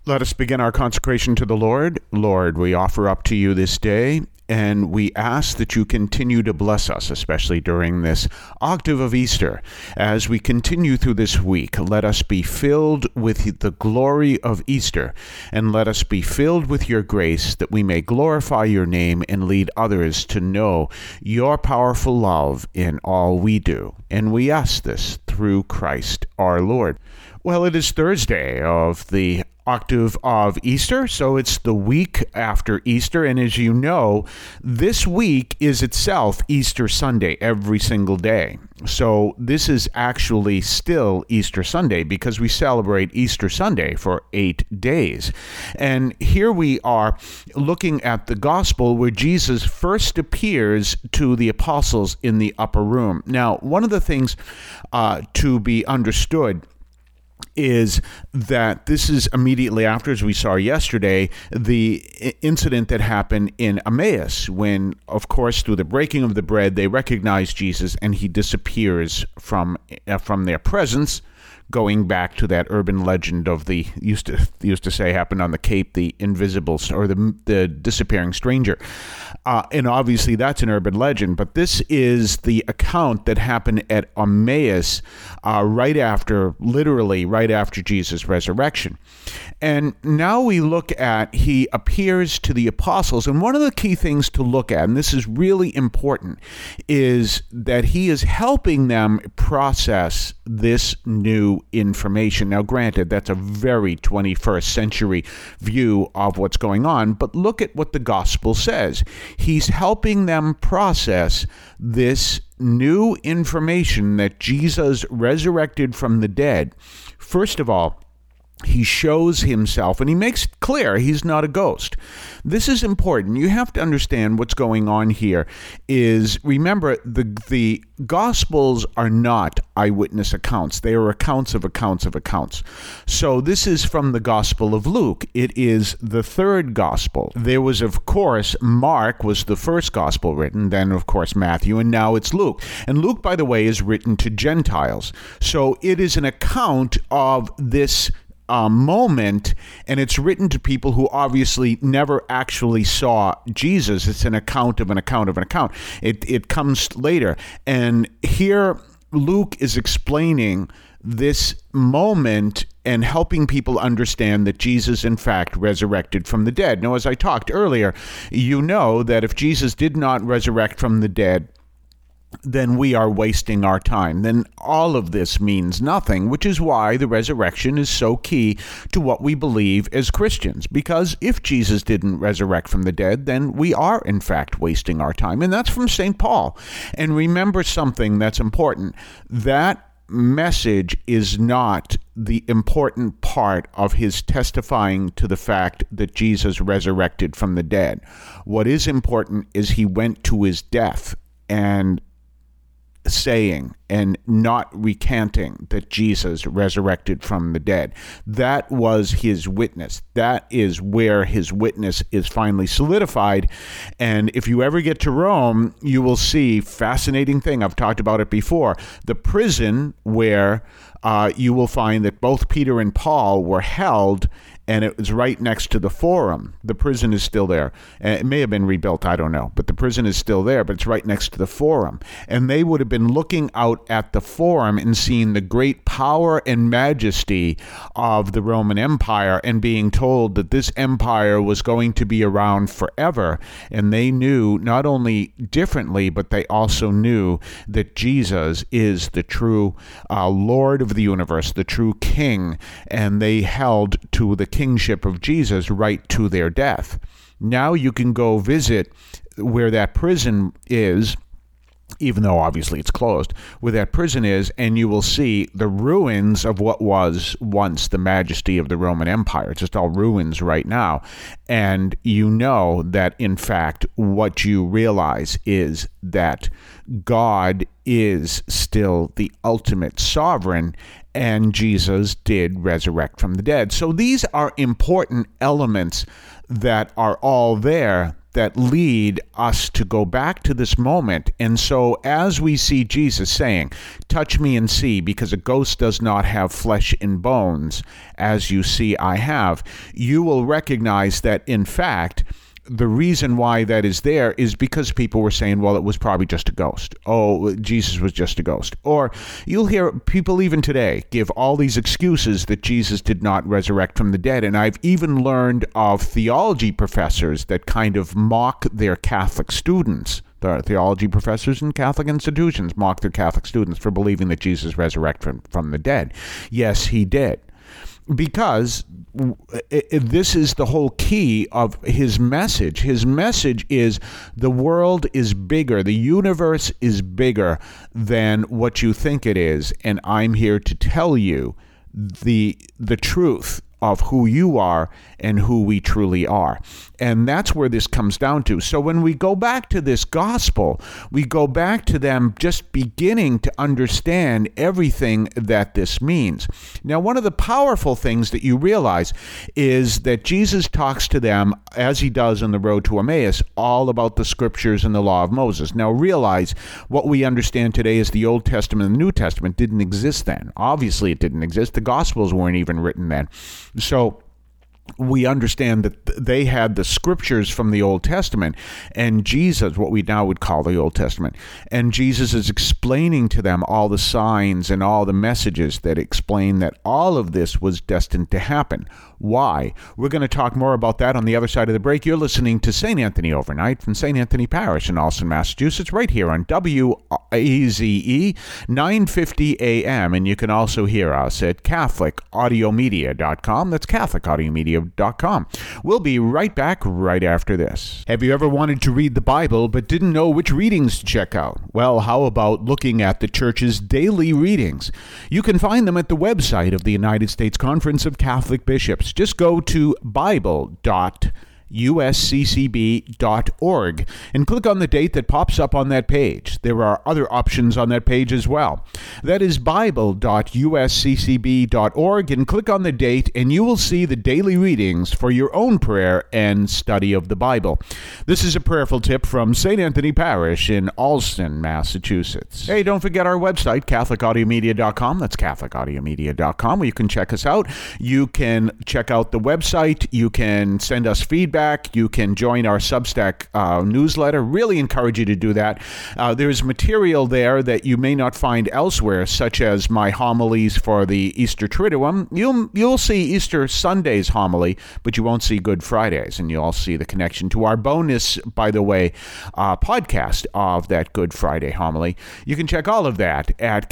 Let us begin our consecration to the Lord. Lord, we offer up to you this day, and we ask that you continue to bless us, especially during this octave of Easter. As we continue through this week, let us be filled with the glory of Easter, and let us be filled with your grace, that we may glorify your name and lead others to know your powerful love in all we do. And we ask this through Christ our Lord. Well, it is Thursday of the octave of Easter, so it's the week after Easter, and as you know, this week is itself Easter Sunday every single day. So this is actually still Easter Sunday because we celebrate Easter Sunday for 8 days. And here we are looking at the gospel where Jesus first appears to the apostles in the upper room. Now, one of the things to be understood is that this is immediately after, as we saw yesterday, the incident that happened in Emmaus when, of course, through the breaking of the bread, they recognize Jesus and he disappears from their presence, going back to that urban legend of the used to say happened on the Cape, the invisible or the disappearing stranger. And obviously that's an urban legend, but this is the account that happened at Emmaus literally right after Jesus' resurrection. And now we look at, he appears to the apostles, and one of the key things to look at, and this is really important, is that he is helping them process this new information. Now, granted, that's a very 21st century view of what's going on, but look at what the gospel says. He's helping them process this new information that Jesus resurrected from the dead. First of all, he shows himself, and he makes it clear he's not a ghost. This is important. You have to understand what's going on here is, remember, the Gospels are not eyewitness accounts. They are accounts of accounts of accounts. So this is from the Gospel of Luke. It is the third Gospel. There was, of course, Mark was the first Gospel written, then, of course, Matthew, and now it's Luke. And Luke, by the way, is written to Gentiles. So it is an account of this moment, and it's written to people who obviously never actually saw Jesus. It's an account of an account of an account. It comes later. And here Luke is explaining this moment and helping people understand that Jesus, in fact, resurrected from the dead. Now, as I talked earlier, you know that if Jesus did not resurrect from the dead, then we are wasting our time. Then all of this means nothing, which is why the resurrection is so key to what we believe as Christians. Because if Jesus didn't resurrect from the dead, then we are, in fact, wasting our time. And that's from St. Paul. And remember something that's important. That message is not the important part of his testifying to the fact that Jesus resurrected from the dead. What is important is he went to his death and saying and not recanting that Jesus resurrected from the dead. That was his witness. That is where his witness is finally solidified. And if you ever get to Rome, you will see fascinating thing. I've talked about it before. The prison where you will find that both Peter and Paul were held, and it was right next to the Forum. The prison is still there. It may have been rebuilt, I don't know, but the prison is still there, but it's right next to the Forum. And they would have been looking out at the Forum and seeing the great power and majesty of the Roman Empire and being told that this empire was going to be around forever. And they knew not only differently, but they also knew that Jesus is the true Lord of the universe, the true King, and they held to the kingship of Jesus right to their death. Now you can go visit where that prison is, even though obviously it's closed, where that prison is, and you will see the ruins of what was once the majesty of the Roman Empire. It's just all ruins right now. And you know that, in fact, what you realize is that God is still the ultimate sovereign, and Jesus did resurrect from the dead. So these are important elements that are all there that lead us to go back to this moment. And so as we see Jesus saying, touch me and see, because a ghost does not have flesh and bones, as you see I have, you will recognize that, in fact, the reason why that is there is because people were saying, well, it was probably just a ghost. Oh, Jesus was just a ghost. Or you'll hear people even today give all these excuses that Jesus did not resurrect from the dead. And I've even learned of theology professors that kind of mock their Catholic students. The theology professors in Catholic institutions mock their Catholic students for believing that Jesus resurrected from the dead. Yes, he did. Because this is the whole key of his message. His message is the world is bigger, the universe is bigger than what you think it is, and I'm here to tell you the truth of who you are and who we truly are. And that's where this comes down to. So when we go back to this gospel, we go back to them just beginning to understand everything that this means. Now, one of the powerful things that you realize is that Jesus talks to them, as he does on the road to Emmaus, all about the scriptures and the law of Moses. Now, realize what we understand today is the Old Testament and the New Testament didn't exist then. Obviously, it didn't exist. The Gospels weren't even written then. So we understand that they had the scriptures from the Old Testament, and Jesus, what we now would call the Old Testament, and Jesus is explaining to them all the signs and all the messages that explain that all of this was destined to happen. Why? We're going to talk more about that on the other side of the break. You're listening to St. Anthony Overnight from St. Anthony Parish in Allston, Massachusetts, right here on WAZE 950 AM. And you can also hear us at CatholicAudiomedia.com. That's CatholicAudiomedia.com. We'll be right back right after this. Have you ever wanted to read the Bible but didn't know which readings to check out? Well, how about looking at the church's daily readings? You can find them at the website of the United States Conference of Catholic Bishops. Just go to bible.usccb.org and click on the date that pops up on that page. There are other options on that page as well. That is bible.usccb.org, and click on the date and you will see the daily readings for your own prayer and study of the Bible. This is a prayerful tip from St. Anthony Parish in Allston, Massachusetts. Hey, don't forget our website, CatholicAudiomedia.com. That's CatholicAudiomedia.com, where you can check us out. You can check out the website. You can send us feedback. You can join our Substack newsletter. Really encourage you to do that. There's material there that you may not find elsewhere, such as my homilies for the Easter Triduum. You'll see Easter Sunday's homily, but you won't see Good Friday's, and you'll see the connection to our bonus, by the way, podcast of that Good Friday homily. You can check all of that at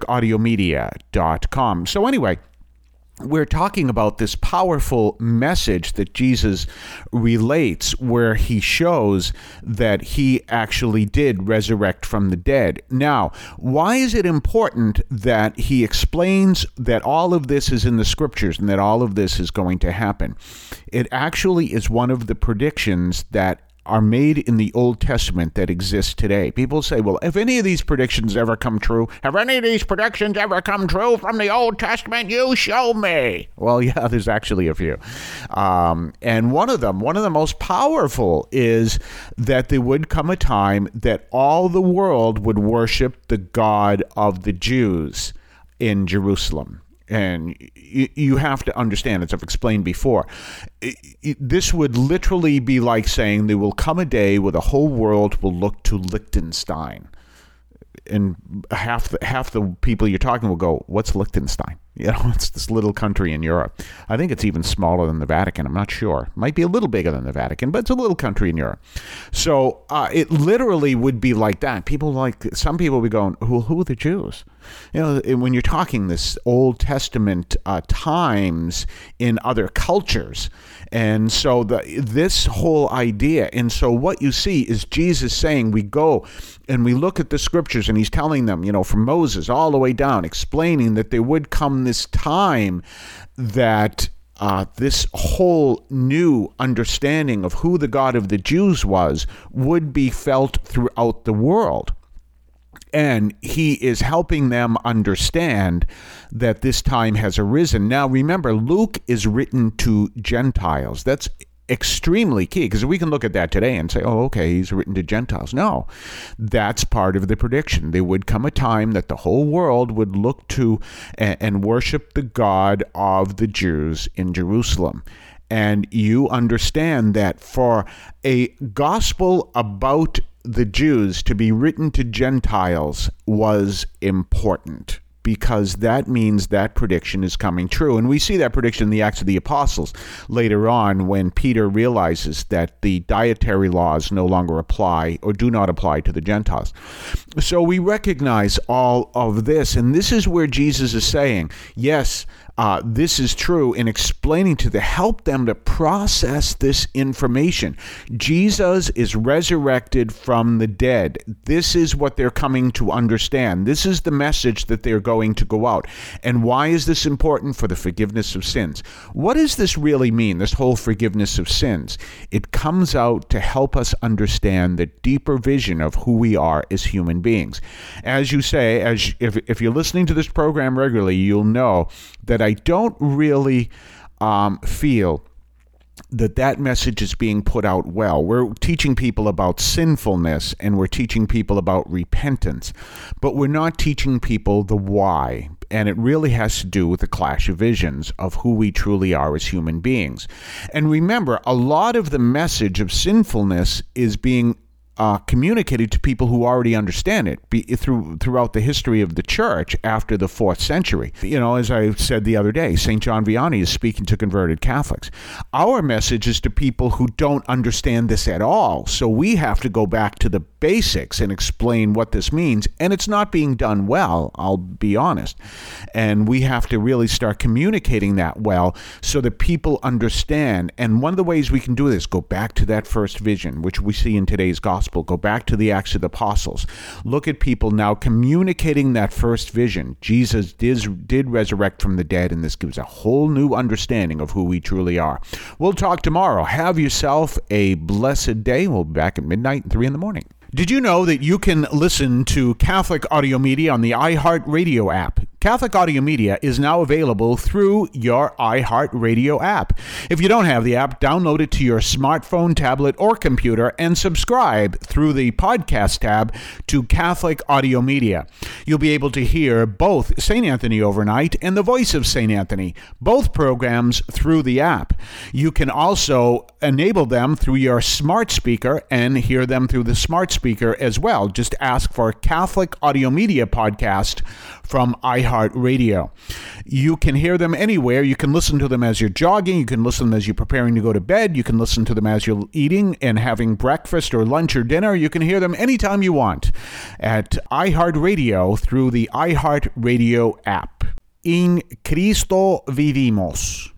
CatholicAudiomedia.com. So anyway, we're talking about this powerful message that Jesus relates, where he shows that he actually did resurrect from the dead. Now, why is it important that he explains that all of this is in the scriptures and that all of this is going to happen? It actually is one of the predictions that are made in the Old Testament that exist today. People say, well, have any of these predictions ever come true? Have any of these predictions ever come true from the Old Testament? You show me. Well, yeah, there's actually a few. And one of the most powerful, is that there would come a time that all the world would worship the God of the Jews in Jerusalem. And you have to understand, as I've explained before, this would literally be like saying there will come a day where the whole world will look to Liechtenstein. And half the people you're talking will go, what's Liechtenstein? You know, it's this little country in Europe. I think it's even smaller than the Vatican. I'm not sure. It might be a little bigger than the Vatican, but it's a little country in Europe. So it literally would be like that. Some people would be going, who are the Jews? You know, when you're talking this Old Testament times in other cultures. And so this whole idea, and so what you see is Jesus saying, we go and we look at the scriptures, and he's telling them, you know, from Moses all the way down, explaining that there would come this time that this whole new understanding of who the God of the Jews was would be felt throughout the world. And he is helping them understand that this time has arisen. Now, remember, Luke is written to Gentiles. That's extremely key, because we can look at that today and say, oh, okay, he's written to Gentiles. No, that's part of the prediction. There would come a time that the whole world would look to and worship the God of the Jews in Jerusalem. And you understand that for a gospel about the Jews to be written to Gentiles was important, because that means that prediction is coming true. And we see that prediction in the Acts of the Apostles later on, when Peter realizes that the dietary laws no longer apply or do not apply to the Gentiles. So we recognize all of this, and this is where Jesus is saying, yes, this is true, in explaining to help them to process this information. Jesus is resurrected from the dead. This is what they're coming to understand. This is the message that they're going to go out. And why is this important? For the forgiveness of sins. What does this really mean, this whole forgiveness of sins? It comes out to help us understand the deeper vision of who we are as human beings. As you say, if you're listening to this program regularly, you'll know that I don't really feel that message is being put out well. We're teaching people about sinfulness, and we're teaching people about repentance, but we're not teaching people the why. And it really has to do with the clash of visions of who we truly are as human beings. And remember, a lot of the message of sinfulness is being communicated to people who already understand it throughout the history of the church after the 4th century. You know, as I said the other day, St. John Vianney is speaking to converted Catholics. Our message is to people who don't understand this at all. So we have to go back to the basics and explain what this means. And it's not being done well, I'll be honest. And we have to really start communicating that well so that people understand. And one of the ways we can do this, go back to that first vision, which we see in today's gospel. Go back to the Acts of the Apostles. Look at people now communicating that first vision. Jesus did resurrect from the dead, and this gives a whole new understanding of who we truly are. We'll talk tomorrow. Have yourself a blessed day. We'll be back at midnight and 3 in the morning. Did you know that you can listen to Catholic Audio Media on the iHeartRadio app? Catholic Audio Media is now available through your iHeartRadio app. If you don't have the app, download it to your smartphone, tablet, or computer and subscribe through the podcast tab to Catholic Audio Media. You'll be able to hear both St. Anthony Overnight and The Voice of St. Anthony, both programs through the app. You can also enable them through your smart speaker and hear them through the smart speaker as well. Just ask for Catholic Audio Media Podcast from iHeartRadio. You can hear them anywhere. You can listen to them as you're jogging. You can listen to them as you're preparing to go to bed. You can listen to them as you're eating and having breakfast or lunch or dinner. You can hear them anytime you want at iHeartRadio through the iHeartRadio app. In Cristo vivimos.